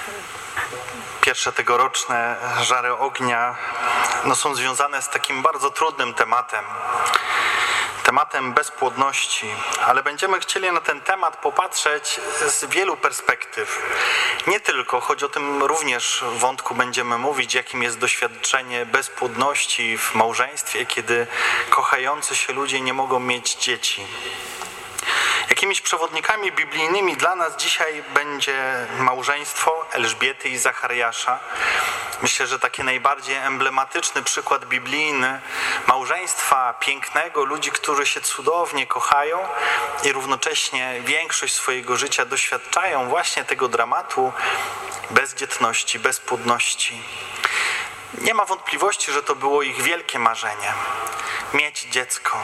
Pierwsze tegoroczne żary ognia są związane z takim bardzo trudnym tematem bezpłodności, ale będziemy chcieli na ten temat popatrzeć z wielu perspektyw. Nie tylko, choć o tym również wątku będziemy mówić, jakim jest doświadczenie bezpłodności w małżeństwie, kiedy kochający się ludzie nie mogą mieć dzieci. Jakimiś przewodnikami biblijnymi dla nas dzisiaj będzie małżeństwo Elżbiety i Zachariasza. Myślę, że taki najbardziej emblematyczny przykład biblijny małżeństwa pięknego, ludzi, którzy się cudownie kochają i równocześnie większość swojego życia doświadczają właśnie tego dramatu bezdzietności, bezpłodności. Nie ma wątpliwości, że to było ich wielkie marzenie – mieć dziecko.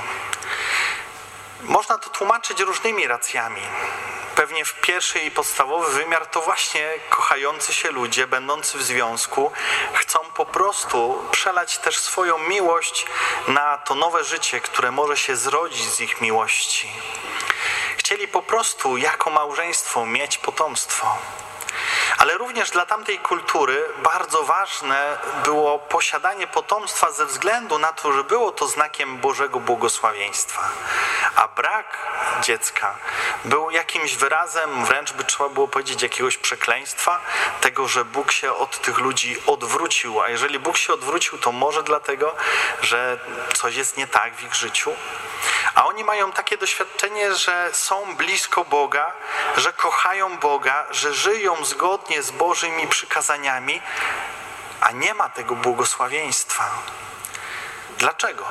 Można to tłumaczyć różnymi racjami. Pewnie w pierwszy i podstawowy wymiar to właśnie kochający się ludzie, będący w związku, chcą po prostu przelać też swoją miłość na to nowe życie, które może się zrodzić z ich miłości. Chcieli po prostu jako małżeństwo mieć potomstwo. Ale również dla tamtej kultury bardzo ważne było posiadanie potomstwa ze względu na to, że było to znakiem Bożego błogosławieństwa. A brak dziecka był jakimś wyrazem, wręcz by trzeba było powiedzieć, jakiegoś przekleństwa, tego, że Bóg się od tych ludzi odwrócił. A jeżeli Bóg się odwrócił, to może dlatego, że coś jest nie tak w ich życiu. A oni mają takie doświadczenie, że są blisko Boga, że kochają Boga, że żyją zgodnie z Bożymi przykazaniami, a nie ma tego błogosławieństwa. Dlaczego?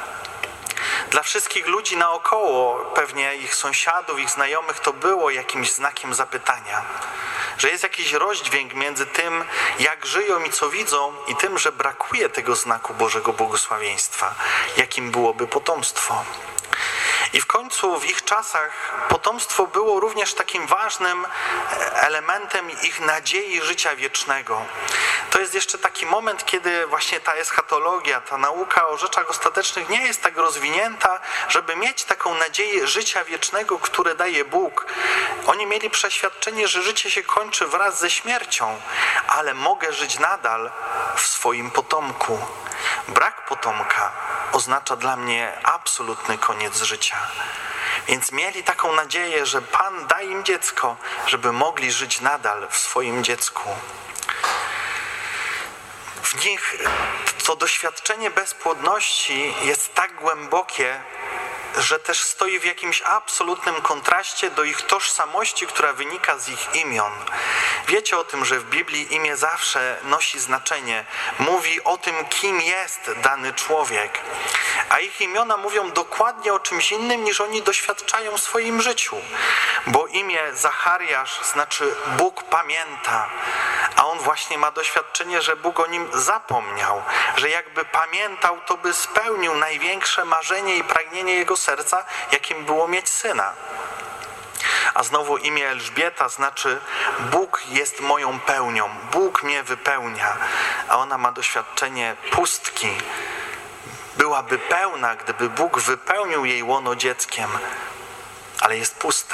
Dla wszystkich ludzi naokoło, pewnie ich sąsiadów, ich znajomych, to było jakimś znakiem zapytania. Że jest jakiś rozdźwięk między tym, jak żyją i co widzą, i tym, że brakuje tego znaku Bożego błogosławieństwa, jakim byłoby potomstwo. I w końcu w ich czasach potomstwo było również takim ważnym elementem ich nadziei życia wiecznego. To jest jeszcze taki moment, kiedy właśnie ta eschatologia, ta nauka o rzeczach ostatecznych nie jest tak rozwinięta, żeby mieć taką nadzieję życia wiecznego, które daje Bóg. Oni mieli przeświadczenie, że życie się kończy wraz ze śmiercią, ale mogę żyć nadal w swoim potomku. Brak potomka oznacza dla mnie absolutny koniec życia. Więc mieli taką nadzieję, że Pan da im dziecko, żeby mogli żyć nadal w swoim dziecku. W nich to doświadczenie bezpłodności jest tak głębokie, że też stoi w jakimś absolutnym kontraście do ich tożsamości, która wynika z ich imion. Wiecie o tym, że w Biblii imię zawsze nosi znaczenie. Mówi o tym, kim jest dany człowiek. A ich imiona mówią dokładnie o czymś innym, niż oni doświadczają w swoim życiu. Bo imię Zachariasz znaczy Bóg pamięta. A on właśnie ma doświadczenie, że Bóg o nim zapomniał. Że jakby pamiętał, to by spełnił największe marzenie i pragnienie jego serca, jakim było mieć syna. A znowu imię Elżbieta znaczy Bóg jest moją pełnią, Bóg mnie wypełnia. A ona ma doświadczenie pustki. Byłaby pełna, gdyby Bóg wypełnił jej łono dzieckiem, ale jest pusta.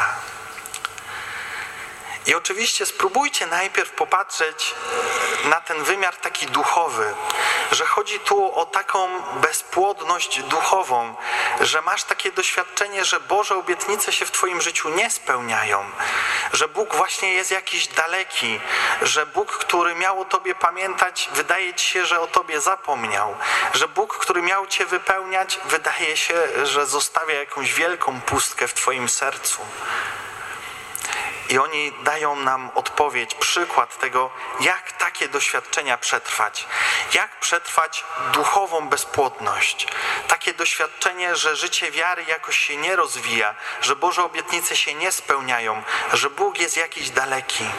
I oczywiście spróbujcie najpierw popatrzeć na ten wymiar taki duchowy, że chodzi tu o taką bezpłodność duchową, że masz takie doświadczenie, że Boże obietnice się w twoim życiu nie spełniają, że Bóg właśnie jest jakiś daleki, że Bóg, który miał o tobie pamiętać, wydaje ci się, że o tobie zapomniał, że Bóg, który miał cię wypełniać, wydaje się, że zostawia jakąś wielką pustkę w twoim sercu. I oni dają nam odpowiedź, przykład tego, jak takie doświadczenia przetrwać. Jak przetrwać duchową bezpłodność. Takie doświadczenie, że życie wiary jakoś się nie rozwija, że Boże obietnice się nie spełniają, że Bóg jest jakiś daleki.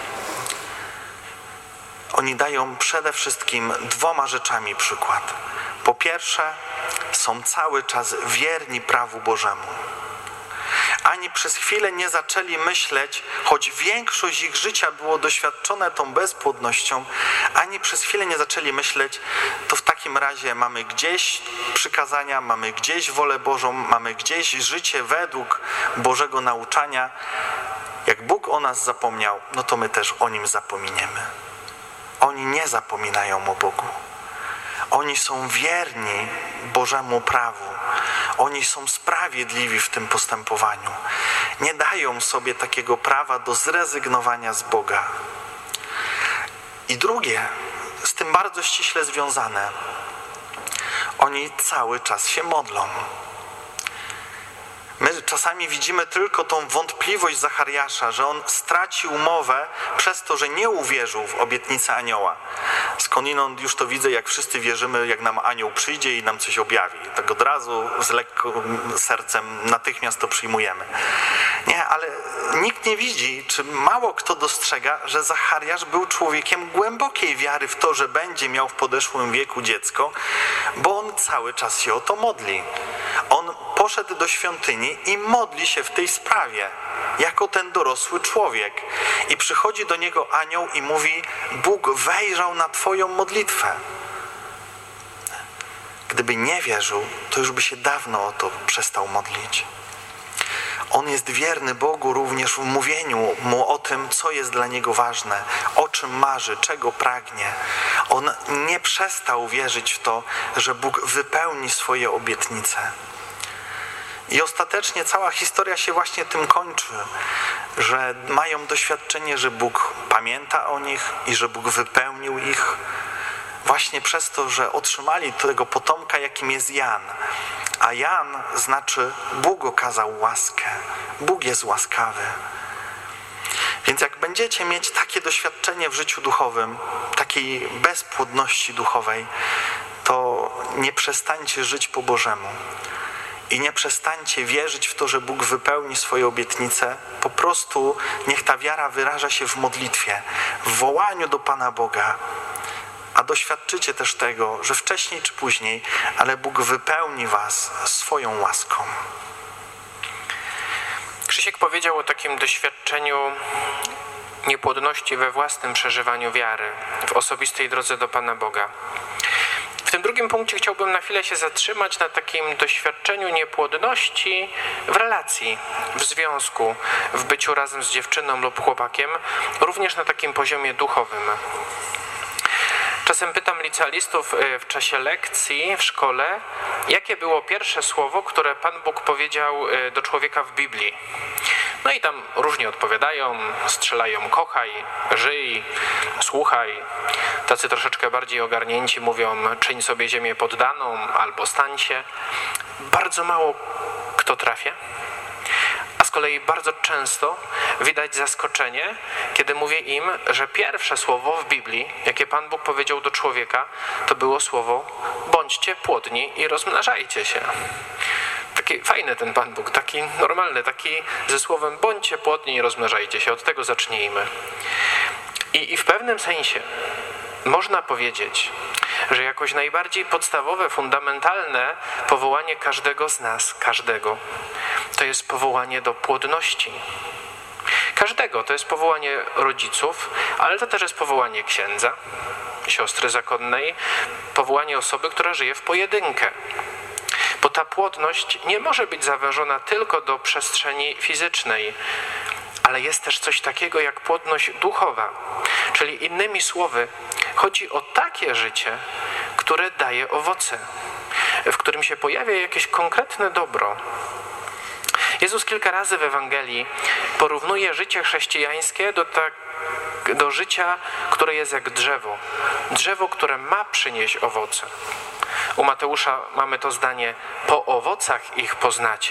Oni dają przede wszystkim dwoma rzeczami przykład. Po pierwsze, są cały czas wierni prawu Bożemu. Ani przez chwilę nie zaczęli myśleć, choć większość ich życia było doświadczone tą bezpłodnością, ani przez chwilę nie zaczęli myśleć, to w takim razie mamy gdzieś przykazania, mamy gdzieś wolę Bożą, mamy gdzieś życie według Bożego nauczania. Jak Bóg o nas zapomniał, no to my też o Nim zapominiemy. oni nie zapominają o Bogu. Oni są wierni Bożemu prawu. Oni są sprawiedliwi w tym postępowaniu. Nie dają sobie takiego prawa do zrezygnowania z Boga. I drugie, z tym bardzo ściśle związane, oni cały czas się modlą. My czasami widzimy tylko tą wątpliwość Zachariasza, że on stracił mowę przez to, że nie uwierzył w obietnicę anioła. Skądinąd już to widzę, jak wszyscy wierzymy, jak nam anioł przyjdzie i nam coś objawi. Tak od razu z lekkim sercem natychmiast to przyjmujemy. Nie, ale nikt nie widzi, czy mało kto dostrzega, że Zachariasz był człowiekiem głębokiej wiary w to, że będzie miał w podeszłym wieku dziecko, bo on cały czas się o to modli. On poszedł do świątyni i modli się w tej sprawie, jako ten dorosły człowiek. I przychodzi do niego anioł i mówi: Bóg wejrzał na twoją modlitwę. Gdyby nie wierzył, to już by się dawno o to przestał modlić. On jest wierny Bogu również w mówieniu mu o tym, co jest dla niego ważne, o czym marzy, czego pragnie. On nie przestał wierzyć w to, że Bóg wypełni swoje obietnice. I ostatecznie cała historia się właśnie tym kończy, że mają doświadczenie, że Bóg pamięta o nich i że Bóg wypełnił ich właśnie przez to, że otrzymali tego potomka, jakim jest Jan. A Jan znaczy Bóg okazał łaskę. Bóg jest łaskawy. Więc jak będziecie mieć takie doświadczenie w życiu duchowym, takiej bezpłodności duchowej, to nie przestańcie żyć po Bożemu. I nie przestańcie wierzyć w to, że Bóg wypełni swoje obietnice. Po prostu niech ta wiara wyraża się w modlitwie, w wołaniu do Pana Boga. A doświadczycie też tego, że wcześniej czy później, ale Bóg wypełni was swoją łaską. Krzysiek powiedział o takim doświadczeniu niepłodności we własnym przeżywaniu wiary, w osobistej drodze do Pana Boga. W tym drugim punkcie chciałbym na chwilę się zatrzymać na takim doświadczeniu niepłodności w relacji, w związku, w byciu razem z dziewczyną lub chłopakiem, również na takim poziomie duchowym. Czasem pytam licealistów w czasie lekcji w szkole, jakie było pierwsze słowo, które Pan Bóg powiedział do człowieka w Biblii. No i tam różnie odpowiadają, strzelają: kochaj, żyj, słuchaj. Tacy troszeczkę bardziej ogarnięci mówią: czyń sobie ziemię poddaną albo stań się. Bardzo mało kto trafia. A z kolei bardzo często widać zaskoczenie, kiedy mówię im, że pierwsze słowo w Biblii, jakie Pan Bóg powiedział do człowieka, to było słowo: bądźcie płodni i rozmnażajcie się. Taki fajny ten Pan Bóg, taki normalny, taki ze słowem: bądźcie płodni i rozmnażajcie się. Od tego zacznijmy. I w pewnym sensie można powiedzieć, że jakoś najbardziej podstawowe, fundamentalne powołanie każdego z nas, każdego, to jest powołanie do płodności. Każdego, to jest powołanie rodziców, ale to też jest powołanie księdza, siostry zakonnej, powołanie osoby, która żyje w pojedynkę. Bo ta płodność nie może być zawężona tylko do przestrzeni fizycznej, ale jest też coś takiego jak płodność duchowa. Czyli innymi słowy, chodzi o takie życie, które daje owoce, w którym się pojawia jakieś konkretne dobro. Jezus kilka razy w Ewangelii porównuje życie chrześcijańskie do życia, które jest jak drzewo. Drzewo, które ma przynieść owoce. U Mateusza mamy to zdanie: po owocach ich poznacie.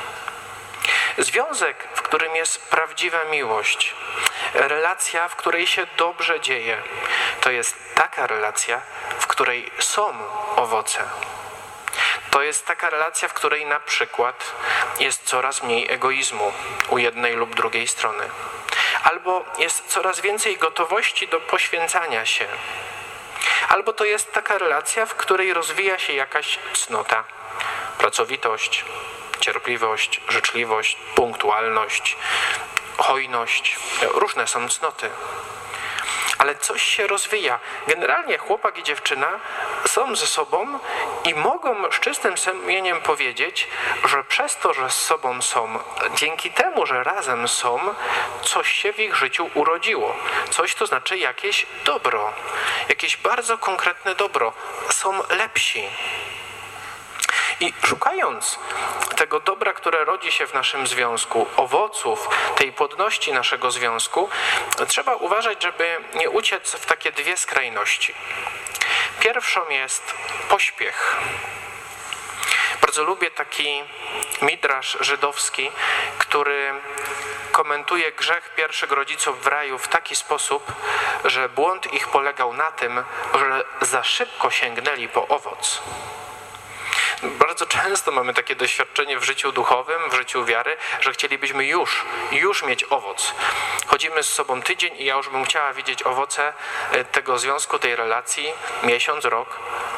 Związek, w którym jest prawdziwa miłość, relacja, w której się dobrze dzieje, to jest taka relacja, w której są owoce. To jest taka relacja, w której na przykład jest coraz mniej egoizmu u jednej lub drugiej strony. Albo jest coraz więcej gotowości do poświęcania się. Albo to jest taka relacja, w której rozwija się jakaś cnota, pracowitość, cierpliwość, życzliwość, punktualność, hojność. Różne są cnoty. ale coś się rozwija. Generalnie chłopak i dziewczyna są ze sobą i mogą z czystym sumieniem powiedzieć, że przez to, że z sobą są, dzięki temu, że razem są, coś się w ich życiu urodziło. Coś to znaczy jakieś dobro, jakieś bardzo konkretne dobro. Są lepsi. I szukając tego dobra, które rodzi się w naszym związku, owoców tej płodności naszego związku, trzeba uważać, żeby nie uciec w takie dwie skrajności. Pierwszą jest pośpiech. Bardzo lubię taki midrasz żydowski, który komentuje grzech pierwszych rodziców w raju w taki sposób, że błąd ich polegał na tym, że za szybko sięgnęli po owoc. Bardzo często mamy takie doświadczenie w życiu duchowym, w życiu wiary, że chcielibyśmy już mieć owoc. Chodzimy z sobą tydzień i ja już bym chciała widzieć owoce tego związku, tej relacji, miesiąc, rok.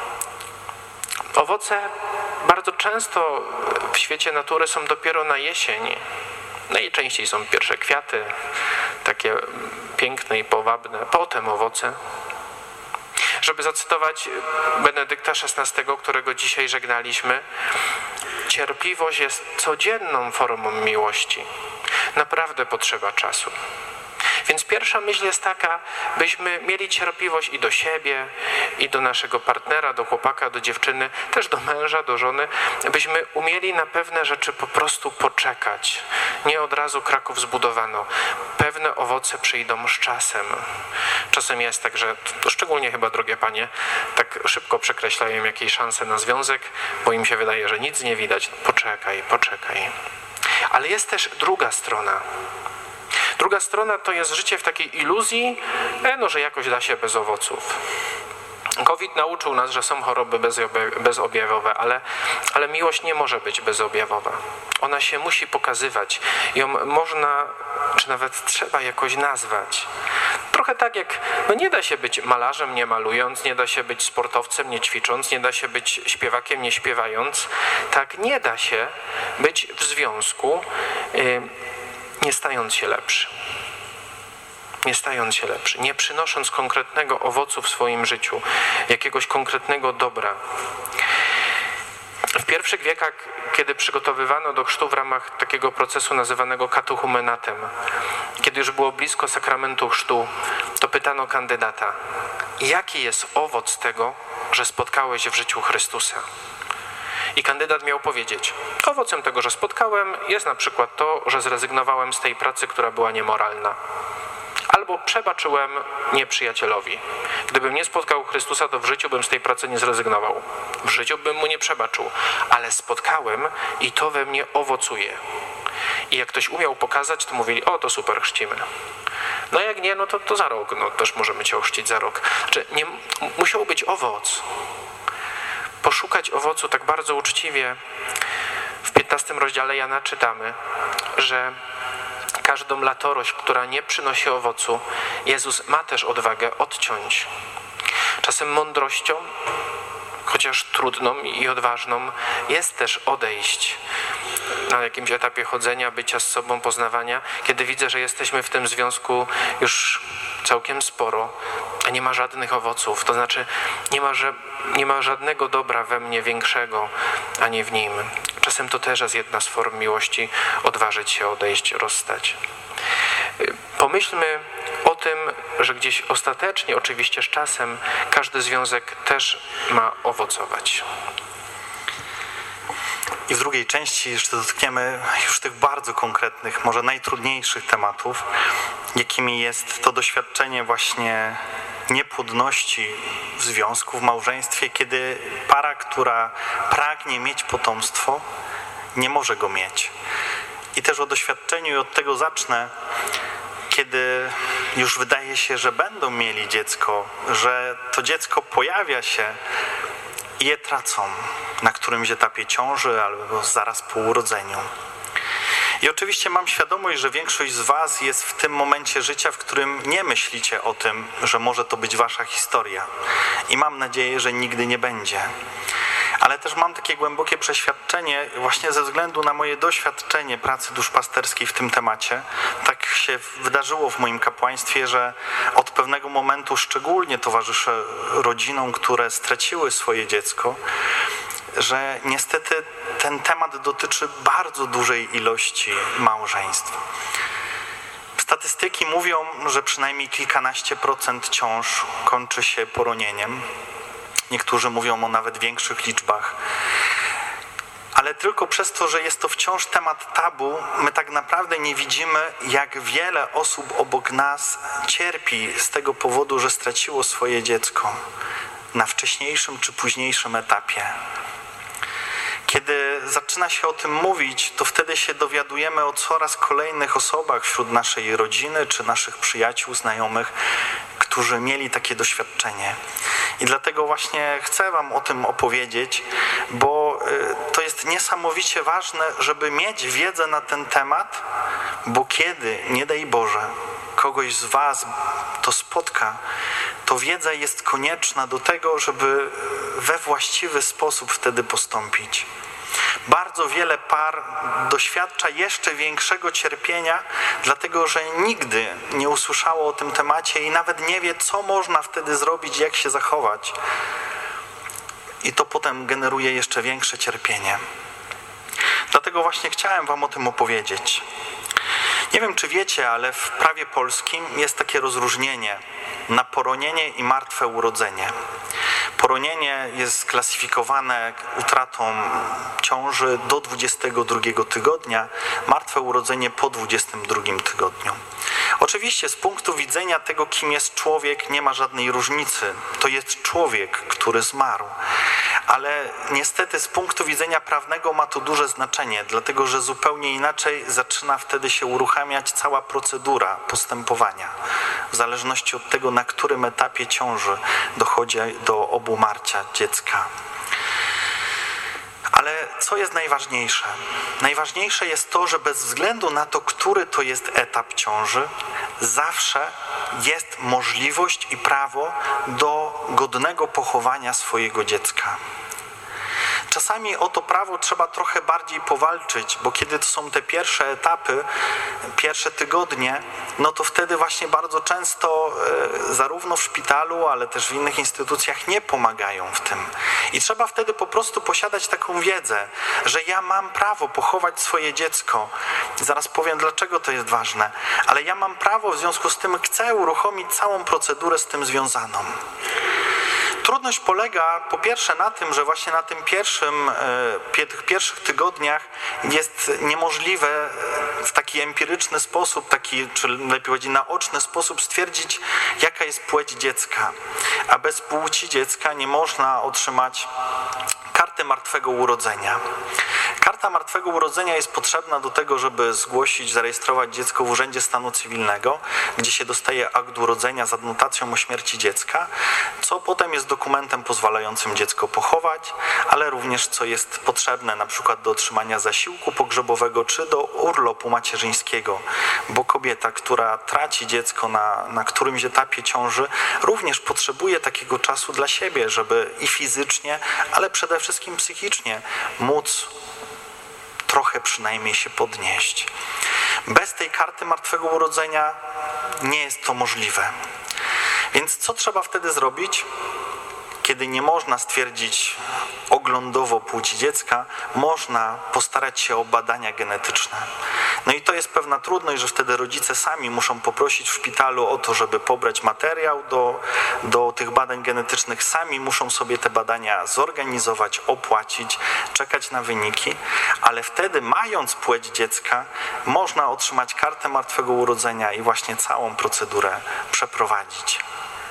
Owoce bardzo często w świecie natury są dopiero na jesień. Najczęściej są pierwsze kwiaty, takie piękne i powabne, potem owoce. Żeby zacytować Benedykta XVI, którego dzisiaj żegnaliśmy, cierpliwość jest codzienną formą miłości. Naprawdę potrzeba czasu. Więc pierwsza myśl jest taka, byśmy mieli cierpliwość i do siebie, i do naszego partnera, do chłopaka, do dziewczyny, też do męża, do żony, byśmy umieli na pewne rzeczy po prostu poczekać. Nie od razu Kraków zbudowano. Pewne owoce przyjdą z czasem. Czasem jest tak, że szczególnie chyba drogie panie, tak szybko przekreślają jakieś szanse na związek, bo im się wydaje, że nic nie widać. Poczekaj. Ale jest też druga strona. Druga strona to jest życie w takiej iluzji, że jakoś da się bez owoców. COVID nauczył nas, że są choroby bezobjawowe, ale miłość nie może być bezobjawowa. Ona się musi pokazywać. Ją można, czy nawet trzeba jakoś nazwać. Trochę tak jak, nie da się być malarzem nie malując, nie da się być sportowcem nie ćwicząc, nie da się być śpiewakiem nie śpiewając. Tak nie da się być w związku, nie stając się lepszy. Nie przynosząc konkretnego owocu w swoim życiu, jakiegoś konkretnego dobra. W pierwszych wiekach, kiedy przygotowywano do chrztu w ramach takiego procesu nazywanego katechumenatem, kiedy już było blisko sakramentu chrztu, to pytano kandydata, jaki jest owoc tego, że spotkałeś w życiu Chrystusa? I kandydat miał powiedzieć, owocem tego, że spotkałem, jest na przykład to, że zrezygnowałem z tej pracy, która była niemoralna. Albo przebaczyłem nieprzyjacielowi. Gdybym nie spotkał Chrystusa, to w życiu bym z tej pracy nie zrezygnował. W życiu bym mu nie przebaczył. Ale spotkałem i to we mnie owocuje. I jak ktoś umiał pokazać, to mówili, to super, chrzcimy. No jak nie, to za rok. Też możemy cię ochrzcić za rok. Musiał być owoc. Poszukać owocu tak bardzo uczciwie. W 15 rozdziale Jana czytamy, że każdą latorość, która nie przynosi owocu, Jezus ma też odwagę odciąć. Czasem mądrością, chociaż trudną i odważną, jest też odejść na jakimś etapie chodzenia, bycia z sobą, poznawania, kiedy widzę, że jesteśmy w tym związku już całkiem sporo, a nie ma żadnych owoców. To znaczy nie ma żadnego dobra we mnie większego, ani w nim. Czasem to też jest jedna z form miłości, odważyć się, odejść, rozstać. Pomyślmy o tym, że gdzieś ostatecznie, oczywiście z czasem, każdy związek też ma owocować. I w drugiej części jeszcze dotkniemy już tych bardzo konkretnych, może najtrudniejszych tematów, jakimi jest to doświadczenie właśnie niepłodności w związku, w małżeństwie, kiedy para, która pragnie mieć potomstwo, nie może go mieć. I też o doświadczeniu, i od tego zacznę, kiedy już wydaje się, że będą mieli dziecko, że to dziecko pojawia się i je tracą na którymś etapie ciąży albo zaraz po urodzeniu. I oczywiście mam świadomość, że większość z was jest w tym momencie życia, w którym nie myślicie o tym, że może to być wasza historia. I mam nadzieję, że nigdy nie będzie. Ale też mam takie głębokie przeświadczenie, właśnie ze względu na moje doświadczenie pracy duszpasterskiej w tym temacie. Tak się wydarzyło w moim kapłaństwie, że od pewnego momentu szczególnie towarzyszę rodzinom, które straciły swoje dziecko, że niestety ten temat dotyczy bardzo dużej ilości małżeństw. Statystyki mówią, że przynajmniej kilkanaście procent ciąż kończy się poronieniem. Niektórzy mówią o nawet większych liczbach. Ale tylko przez to, że jest to wciąż temat tabu, my tak naprawdę nie widzimy, jak wiele osób obok nas cierpi z tego powodu, że straciło swoje dziecko na wcześniejszym czy późniejszym etapie. Kiedy zaczyna się o tym mówić, to wtedy się dowiadujemy o coraz kolejnych osobach wśród naszej rodziny czy naszych przyjaciół, znajomych, którzy mieli takie doświadczenie. I dlatego właśnie chcę wam o tym opowiedzieć, bo to jest niesamowicie ważne, żeby mieć wiedzę na ten temat, bo kiedy, nie daj Boże, kogoś z was to spotka, to wiedza jest konieczna do tego, żeby we właściwy sposób wtedy postąpić. Bardzo wiele par doświadcza jeszcze większego cierpienia, dlatego że nigdy nie usłyszało o tym temacie i nawet nie wie, co można wtedy zrobić, jak się zachować. I to potem generuje jeszcze większe cierpienie. Dlatego właśnie chciałem wam o tym opowiedzieć. Nie wiem, czy wiecie, ale w prawie polskim jest takie rozróżnienie na poronienie i martwe urodzenie. Poronienie jest klasyfikowane utratą ciąży do 22 tygodnia, martwe urodzenie po 22 tygodniu. Oczywiście z punktu widzenia tego, kim jest człowiek, nie ma żadnej różnicy. To jest człowiek, który zmarł. Ale niestety z punktu widzenia prawnego ma to duże znaczenie, dlatego że zupełnie inaczej zaczyna wtedy się uruchamiać cała procedura postępowania. W zależności od tego, na którym etapie ciąży dochodzi do obumarcia dziecka. Ale co jest najważniejsze? Najważniejsze jest to, że bez względu na to, który to jest etap ciąży, zawsze jest możliwość i prawo do godnego pochowania swojego dziecka. Czasami o to prawo trzeba trochę bardziej powalczyć, bo kiedy to są te pierwsze etapy, pierwsze tygodnie, no to wtedy właśnie bardzo często zarówno w szpitalu, ale też w innych instytucjach nie pomagają w tym. I trzeba wtedy po prostu posiadać taką wiedzę, że ja mam prawo pochować swoje dziecko. Zaraz powiem, dlaczego to jest ważne, ale ja mam prawo, w związku z tym chcę uruchomić całą procedurę z tym związaną. Trudność polega po pierwsze na tym, że właśnie na tym pierwszych tygodniach jest niemożliwe w taki empiryczny sposób, czy lepiej powiedzieć naoczny sposób stwierdzić, jaka jest płeć dziecka. A bez płci dziecka nie można otrzymać karty martwego urodzenia. Karta martwego urodzenia jest potrzebna do tego, żeby zgłosić, zarejestrować dziecko w Urzędzie Stanu Cywilnego, gdzie się dostaje akt urodzenia z adnotacją o śmierci dziecka, co potem jest dokumentem pozwalającym dziecko pochować, ale również co jest potrzebne na przykład do otrzymania zasiłku pogrzebowego czy do urlopu macierzyńskiego, bo kobieta, która traci dziecko na którymś etapie ciąży, również potrzebuje takiego czasu dla siebie, żeby i fizycznie, ale przede wszystkim psychicznie móc trochę przynajmniej się podnieść. Bez tej karty martwego urodzenia nie jest to możliwe. Więc co trzeba wtedy zrobić? Kiedy nie można stwierdzić oglądowo płci dziecka, można postarać się o badania genetyczne. No i to jest pewna trudność, że wtedy rodzice sami muszą poprosić w szpitalu o to, żeby pobrać materiał do tych badań genetycznych. Sami muszą sobie te badania zorganizować, opłacić, czekać na wyniki, ale wtedy, mając płeć dziecka, można otrzymać kartę martwego urodzenia i właśnie całą procedurę przeprowadzić.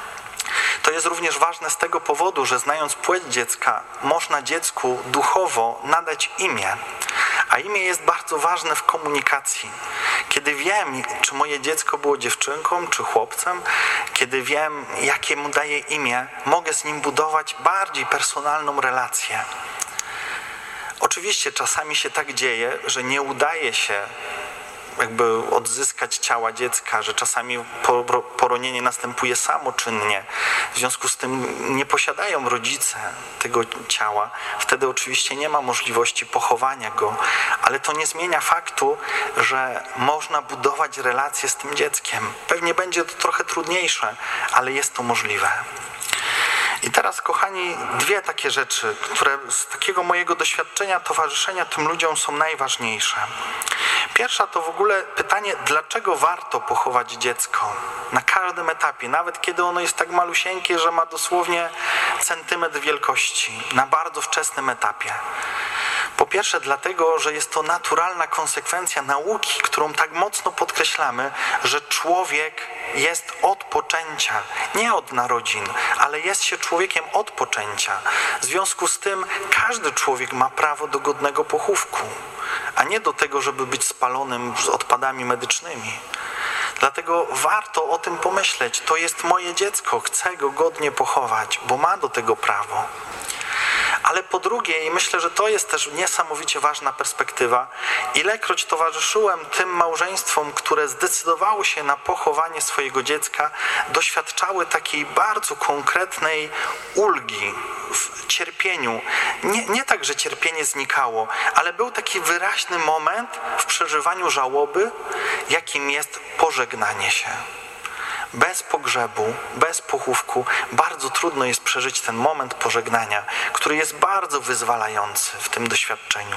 To jest również ważne z tego powodu, że znając płeć dziecka, można dziecku duchowo nadać imię. A imię jest bardzo ważne w komunikacji. Kiedy wiem, czy moje dziecko było dziewczynką, czy chłopcem, kiedy wiem, jakie mu daję imię, mogę z nim budować bardziej personalną relację. Oczywiście czasami się tak dzieje, że nie udaje się jakby odzyskać ciała dziecka, że czasami poronienie następuje samoczynnie. W związku z tym nie posiadają rodzice tego ciała. Wtedy oczywiście nie ma możliwości pochowania go, ale to nie zmienia faktu, że można budować relacje z tym dzieckiem. Pewnie będzie to trochę trudniejsze, ale jest to możliwe. I teraz, kochani, dwie takie rzeczy, które z takiego mojego doświadczenia towarzyszenia tym ludziom są najważniejsze. Pierwsza to w ogóle pytanie, dlaczego warto pochować dziecko na każdym etapie, nawet kiedy ono jest tak malusieńkie, że ma dosłownie centymetr wielkości, na bardzo wczesnym etapie. Po pierwsze dlatego, że jest to naturalna konsekwencja nauki, którą tak mocno podkreślamy, że człowiek jest od poczęcia, nie od narodzin, ale jest się człowiekiem od poczęcia. W związku z tym każdy człowiek ma prawo do godnego pochówku, a nie do tego, żeby być spalonym z odpadami medycznymi. Dlatego warto o tym pomyśleć. To jest moje dziecko, chcę go godnie pochować, bo ma do tego prawo. Ale po drugie, i myślę, że to jest też niesamowicie ważna perspektywa, ilekroć towarzyszyłem tym małżeństwom, które zdecydowały się na pochowanie swojego dziecka, doświadczały takiej bardzo konkretnej ulgi w cierpieniu. Nie tak, że cierpienie znikało, ale był taki wyraźny moment w przeżywaniu żałoby, jakim jest pożegnanie się. Bez pogrzebu, bez pochówku bardzo trudno jest przeżyć ten moment pożegnania, który jest bardzo wyzwalający w tym doświadczeniu.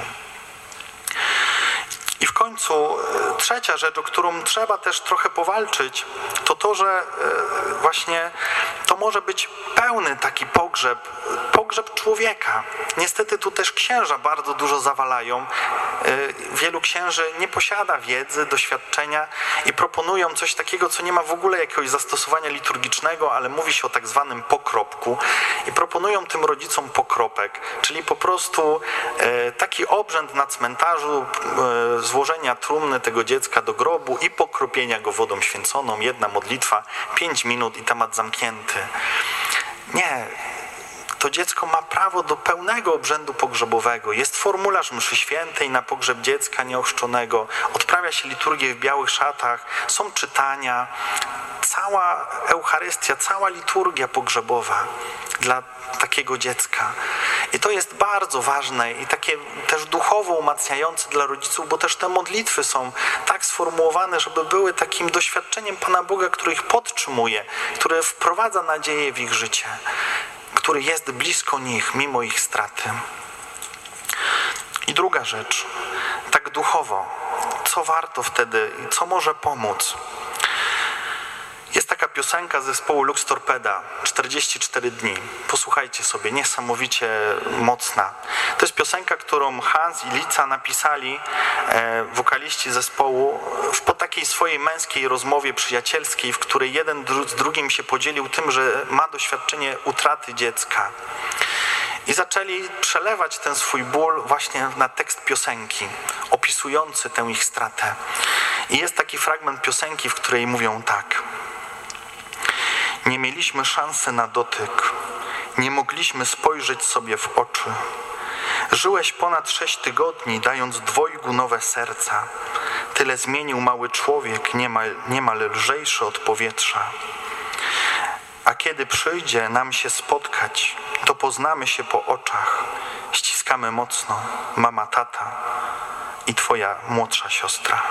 I w końcu trzecia rzecz, o którą trzeba też trochę powalczyć, to to, że właśnie to może być pełny taki pogrzeb człowieka. Niestety tu też księża bardzo dużo zawalają. Wielu księży nie posiada wiedzy, doświadczenia i proponują coś takiego, co nie ma w ogóle jakiegoś zastosowania liturgicznego, ale mówi się o tak zwanym pokropku i proponują tym rodzicom pokropek, czyli po prostu taki obrzęd na cmentarzu, złożenia trumny tego dziecka do grobu i pokropienia go wodą święconą, jedna modlitwa, 5 minut i temat zamknięty. Nie. To dziecko ma prawo do pełnego obrzędu pogrzebowego. Jest formularz mszy świętej na pogrzeb dziecka nieochrzczonego. Odprawia się liturgię w białych szatach. Są czytania. Cała Eucharystia, cała liturgia pogrzebowa dla takiego dziecka. I to jest bardzo ważne i takie też duchowo umacniające dla rodziców, bo też te modlitwy są tak sformułowane, żeby były takim doświadczeniem Pana Boga, który ich podtrzymuje, który wprowadza nadzieję w ich życie, który jest blisko nich, mimo ich straty. I druga rzecz, tak duchowo, co warto wtedy i co może pomóc? Jest taka piosenka zespołu Lux Torpeda, 44 dni. Posłuchajcie sobie, niesamowicie mocna. To jest piosenka, którą Hans i Lica napisali, wokaliści zespołu, po takiej swojej męskiej rozmowie przyjacielskiej, w której jeden z drugim się podzielił tym, że ma doświadczenie utraty dziecka. I zaczęli przelewać ten swój ból właśnie na tekst piosenki, opisujący tę ich stratę. I jest taki fragment piosenki, w której mówią tak. Nie mieliśmy szansy na dotyk, nie mogliśmy spojrzeć sobie w oczy. Żyłeś ponad 6 tygodni, dając dwojgu nowe serca. Tyle zmienił mały człowiek, niemal lżejszy od powietrza. A kiedy przyjdzie nam się spotkać, to poznamy się po oczach. Ściskamy mocno, mama, tata i twoja młodsza siostra.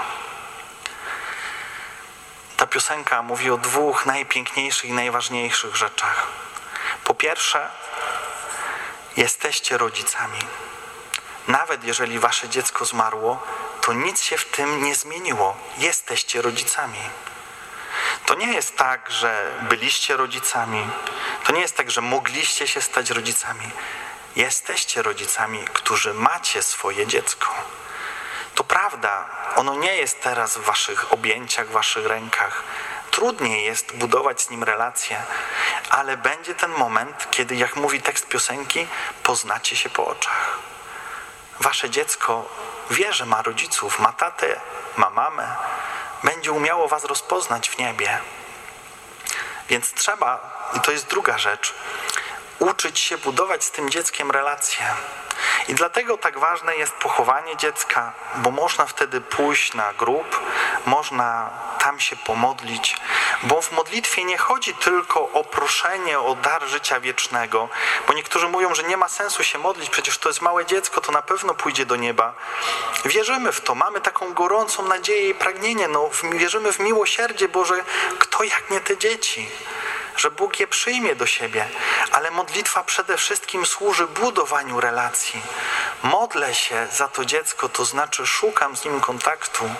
Ta piosenka mówi o dwóch najpiękniejszych i najważniejszych rzeczach. Po pierwsze, jesteście rodzicami. Nawet jeżeli wasze dziecko zmarło, to nic się w tym nie zmieniło. Jesteście rodzicami. To nie jest tak, że byliście rodzicami. To nie jest tak, że mogliście się stać rodzicami. Jesteście rodzicami, którzy macie swoje dziecko. To prawda, ono nie jest teraz w waszych objęciach, w waszych rękach. Trudniej jest budować z nim relacje, ale będzie ten moment, kiedy, jak mówi tekst piosenki, poznacie się po oczach. Wasze dziecko wie, że ma rodziców, ma tatę, ma mamę, będzie umiało was rozpoznać w niebie. Więc trzeba, i to jest druga rzecz, uczyć się budować z tym dzieckiem relacje. I dlatego tak ważne jest pochowanie dziecka, bo można wtedy pójść na grób, można tam się pomodlić, bo w modlitwie nie chodzi tylko o proszenie o dar życia wiecznego, bo niektórzy mówią, że nie ma sensu się modlić, przecież to jest małe dziecko, to na pewno pójdzie do nieba. Wierzymy w to, mamy taką gorącą nadzieję i pragnienie, wierzymy w miłosierdzie Boże, kto jak nie te dzieci, że Bóg je przyjmie do siebie, ale modlitwa przede wszystkim służy budowaniu relacji. Modlę się za to dziecko, to znaczy szukam z nim kontaktu.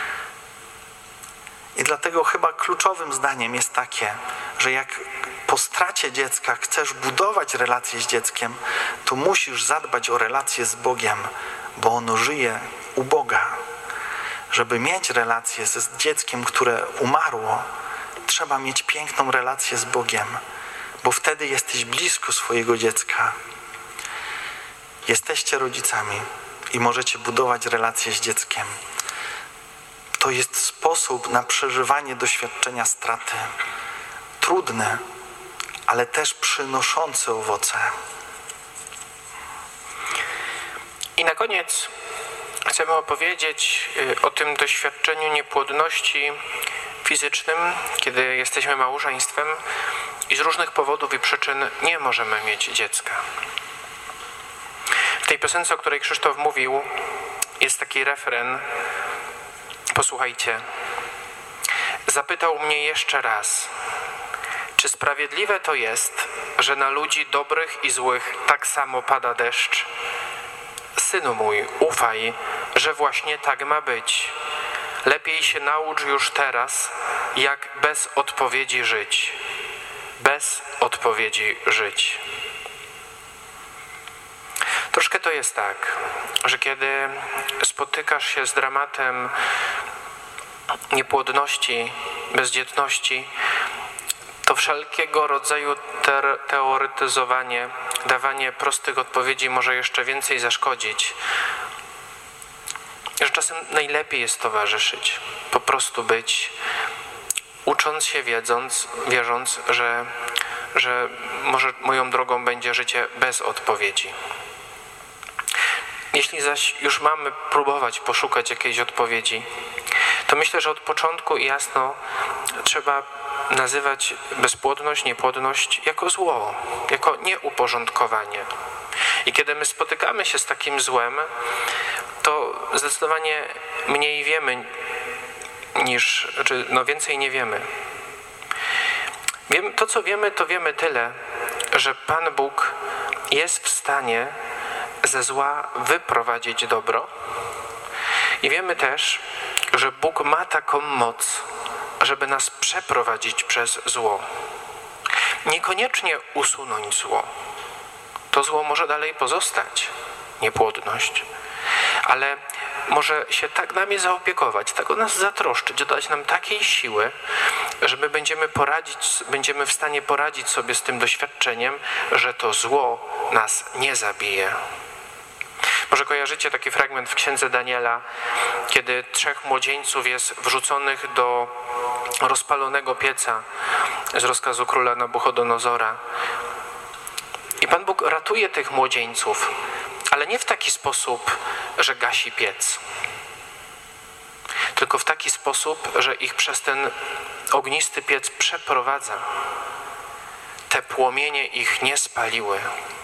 I dlatego chyba kluczowym zdaniem jest takie, że jak po stracie dziecka chcesz budować relacje z dzieckiem, to musisz zadbać o relacje z Bogiem, bo ono żyje u Boga. Żeby mieć relację z dzieckiem, które umarło, trzeba mieć piękną relację z Bogiem, bo wtedy jesteś blisko swojego dziecka. Jesteście rodzicami i możecie budować relacje z dzieckiem. To jest sposób na przeżywanie doświadczenia straty. Trudny, ale też przynoszący owoce. I na koniec chcemy opowiedzieć o tym doświadczeniu niepłodności fizycznym, kiedy jesteśmy małżeństwem i z różnych powodów i przyczyn nie możemy mieć dziecka. W tej piosence, o której Krzysztof mówił, jest taki refren. Posłuchajcie. Zapytał mnie jeszcze raz, czy sprawiedliwe to jest, że na ludzi dobrych i złych tak samo pada deszcz? Synu mój, ufaj, że właśnie tak ma być. Lepiej się naucz już teraz, jak bez odpowiedzi żyć. Bez odpowiedzi żyć. Troszkę to jest tak, że kiedy spotykasz się z dramatem niepłodności, bezdzietności, to wszelkiego rodzaju teoretyzowanie, dawanie prostych odpowiedzi może jeszcze więcej zaszkodzić. Że czasem najlepiej jest towarzyszyć, po prostu być, ucząc się, wierząc, że może moją drogą będzie życie bez odpowiedzi. Jeśli zaś już mamy próbować poszukać jakiejś odpowiedzi, to myślę, że od początku jasno trzeba nazywać bezpłodność, niepłodność jako zło, jako nieuporządkowanie. I kiedy my spotykamy się z takim złem, to zdecydowanie mniej wiemy więcej nie wiemy. To, co wiemy, to wiemy tyle, że Pan Bóg jest w stanie ze zła wyprowadzić dobro. I wiemy też, że Bóg ma taką moc, żeby nas przeprowadzić przez zło. Niekoniecznie usunąć zło. To zło może dalej pozostać, niepłodność. Ale może się tak nami zaopiekować, tak o nas zatroszczyć, dać nam takiej siły, że my będziemy w stanie poradzić sobie z tym doświadczeniem, że to zło nas nie zabije. Może kojarzycie taki fragment w Księdze Daniela, kiedy 3 młodzieńców jest wrzuconych do rozpalonego pieca z rozkazu króla Nabuchodonozora. I Pan Bóg ratuje tych młodzieńców, ale nie w taki sposób, że gasi piec, tylko w taki sposób, że ich przez ten ognisty piec przeprowadza. Te płomienie ich nie spaliły.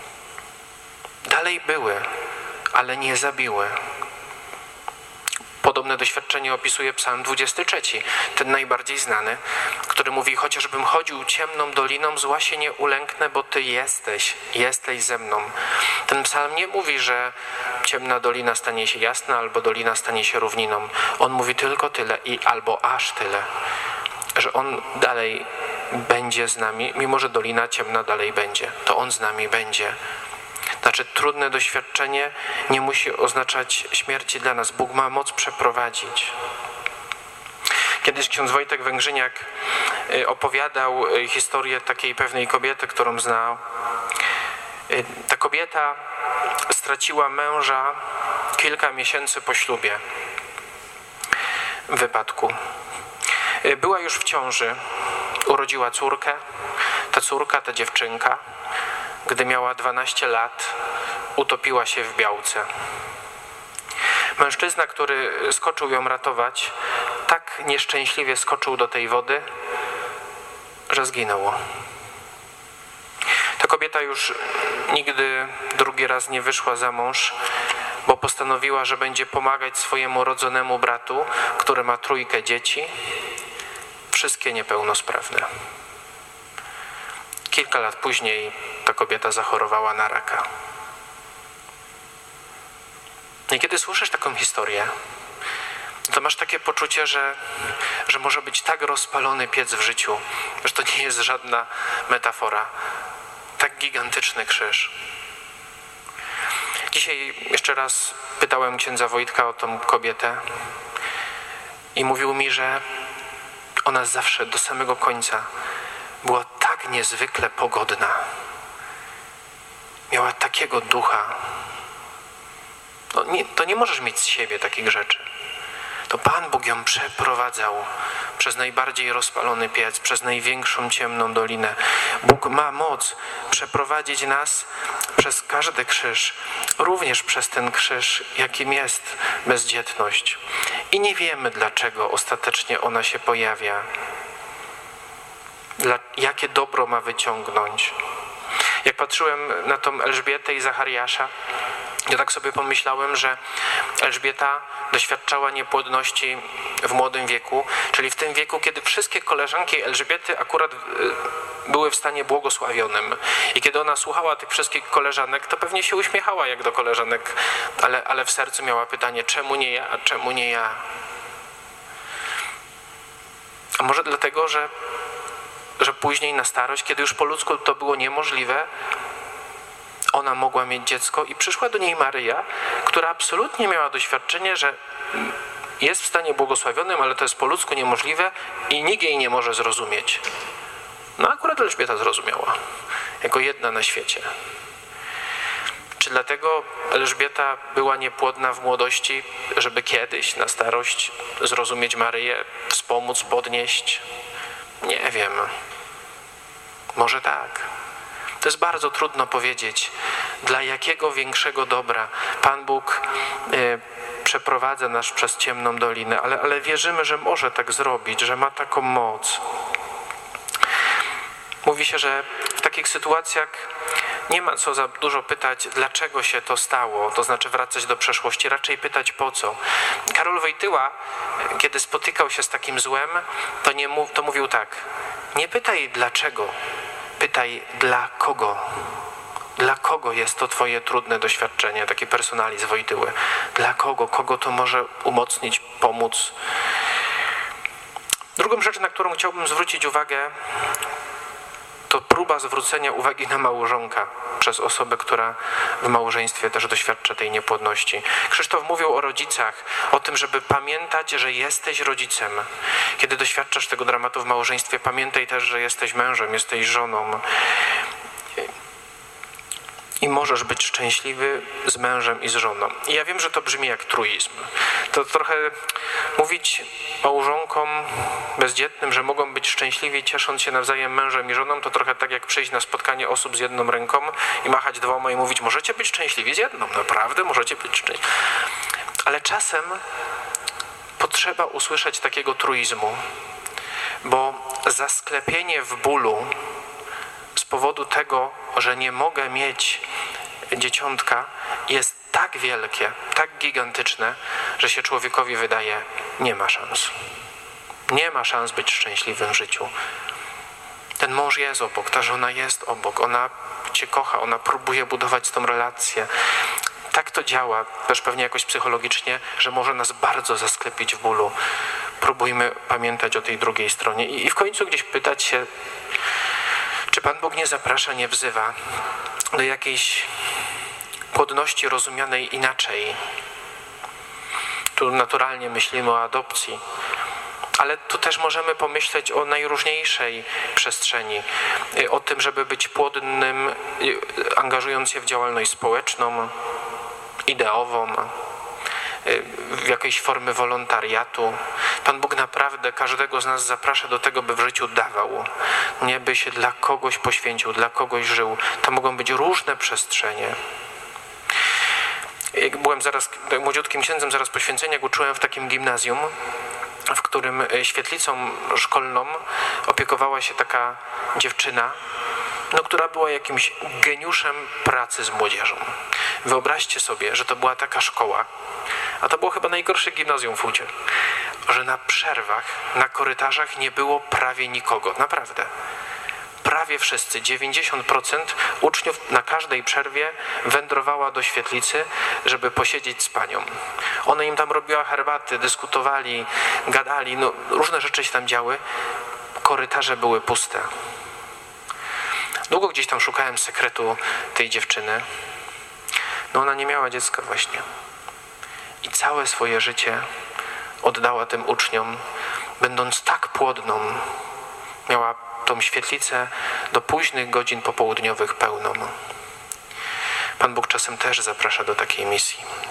Dalej były, ale nie zabiły. Podobne doświadczenie opisuje Psalm 23, ten najbardziej znany, który mówi: chociażbym chodził ciemną doliną, zła się nie ulęknę, bo Ty jesteś ze mną. Ten psalm nie mówi, że ciemna dolina stanie się jasna, albo dolina stanie się równiną. On mówi tylko tyle albo aż tyle, że On dalej będzie z nami, mimo że dolina ciemna dalej będzie, to On z nami będzie. Znaczy, trudne doświadczenie nie musi oznaczać śmierci dla nas. Bóg ma moc przeprowadzić. Kiedyś ksiądz Wojtek Węgrzyniak opowiadał historię takiej pewnej kobiety, którą znał. Ta kobieta straciła męża kilka miesięcy po ślubie w wypadku. Była już w ciąży, urodziła córkę. Ta dziewczynka, gdy miała 12 lat, utopiła się w białce. Mężczyzna, który skoczył ją ratować, tak nieszczęśliwie skoczył do tej wody, że zginął. Ta kobieta już nigdy drugi raz nie wyszła za mąż, bo postanowiła, że będzie pomagać swojemu rodzonemu bratu, który ma 3 dzieci, wszystkie niepełnosprawne. Kilka lat później ta kobieta zachorowała na raka. I kiedy słyszysz taką historię, to masz takie poczucie, że może być tak rozpalony piec w życiu, że to nie jest żadna metafora. Tak gigantyczny krzyż. Dzisiaj jeszcze raz pytałem księdza Wojtka o tą kobietę i mówił mi, że ona zawsze do samego końca była tak niezwykle pogodna. Miała takiego ducha. To nie możesz mieć z siebie takich rzeczy. To Pan Bóg ją przeprowadzał przez najbardziej rozpalony piec, przez największą ciemną dolinę. Bóg ma moc przeprowadzić nas przez każdy krzyż, również przez ten krzyż, jakim jest bezdzietność. I nie wiemy, dlaczego ostatecznie ona się pojawia. Jakie dobro ma wyciągnąć. Jak patrzyłem na tą Elżbietę i Zachariasza, ja tak sobie pomyślałem, że Elżbieta doświadczała niepłodności w młodym wieku, czyli w tym wieku, kiedy wszystkie koleżanki Elżbiety akurat były w stanie błogosławionym. I kiedy ona słuchała tych wszystkich koleżanek, to pewnie się uśmiechała jak do koleżanek, ale w sercu miała pytanie, czemu nie ja, czemu nie ja? A może dlatego, że później na starość, kiedy już po ludzku to było niemożliwe, ona mogła mieć dziecko i przyszła do niej Maryja, która absolutnie miała doświadczenie, że jest w stanie błogosławionym, ale to jest po ludzku niemożliwe i nikt jej nie może zrozumieć. No akurat Elżbieta zrozumiała, jako jedna na świecie. Czy dlatego Elżbieta była niepłodna w młodości, żeby kiedyś na starość zrozumieć Maryję, wspomóc, podnieść? Nie wiem. Może tak. To jest bardzo trudno powiedzieć, dla jakiego większego dobra Pan Bóg przeprowadza nas przez ciemną dolinę, ale wierzymy, że może tak zrobić, że ma taką moc. Mówi się, że w takich sytuacjach nie ma co za dużo pytać, dlaczego się to stało, to znaczy wracać do przeszłości, raczej pytać po co. Karol Wojtyła, kiedy spotykał się z takim złem, to mówił tak, nie pytaj dlaczego, pytaj dla kogo. Dla kogo jest to twoje trudne doświadczenie, taki personalizm Wojtyły. Dla kogo? Kogo to może umocnić, pomóc? Drugą rzecz, na którą chciałbym zwrócić uwagę, to próba zwrócenia uwagi na małżonka przez osobę, która w małżeństwie też doświadcza tej niepłodności. Krzysztof mówił o rodzicach, o tym, żeby pamiętać, że jesteś rodzicem. Kiedy doświadczasz tego dramatu w małżeństwie, pamiętaj też, że jesteś mężem, jesteś żoną. I możesz być szczęśliwy z mężem i z żoną. I ja wiem, że to brzmi jak truizm. To trochę mówić małżonkom bezdzietnym, że mogą być szczęśliwi ciesząc się nawzajem mężem i żoną, to trochę tak jak przyjść na spotkanie osób z jedną ręką i machać 2 i mówić, możecie być szczęśliwi z jedną, naprawdę możecie być szczęśliwi. Ale czasem potrzeba usłyszeć takiego truizmu, bo zasklepienie w bólu z powodu tego, że nie mogę mieć dzieciątka, jest tak wielkie, tak gigantyczne, że się człowiekowi wydaje, nie ma szans. Nie ma szans być szczęśliwym w życiu. Ten mąż jest obok, ta żona jest obok, ona cię kocha, ona próbuje budować tą relację. Tak to działa, też pewnie jakoś psychologicznie, że może nas bardzo zasklepić w bólu. Próbujmy pamiętać o tej drugiej stronie i w końcu gdzieś pytać się, czy Pan Bóg nie zaprasza, nie wzywa do jakiejś płodności rozumianej inaczej? Tu naturalnie myślimy o adopcji, ale tu też możemy pomyśleć o najróżniejszej przestrzeni, o tym, żeby być płodnym, angażując się w działalność społeczną, ideową, w jakiejś formy wolontariatu. Pan Bóg naprawdę każdego z nas zaprasza do tego, by w życiu dawał, nie by się dla kogoś poświęcił, dla kogoś żył. To mogą być różne przestrzenie. Jak byłem zaraz młodziutkim księdzem, zaraz po święceniach uczyłem w takim gimnazjum, w którym świetlicą szkolną opiekowała się taka dziewczyna, która była jakimś geniuszem pracy z młodzieżą. Wyobraźcie sobie, że to była taka szkoła, a to było chyba najgorsze gimnazjum w Łódzi, że na przerwach, na korytarzach nie było prawie nikogo, naprawdę. Prawie wszyscy, 90% uczniów na każdej przerwie wędrowała do świetlicy, żeby posiedzieć z panią. Ona im tam robiła herbaty, dyskutowali, gadali, różne rzeczy się tam działy. Korytarze były puste. Długo gdzieś tam szukałem sekretu tej dziewczyny. Ona nie miała dziecka właśnie. I całe swoje życie oddała tym uczniom, będąc tak płodną. Miała tą świetlicę do późnych godzin popołudniowych pełną. Pan Bóg czasem też zaprasza do takiej misji.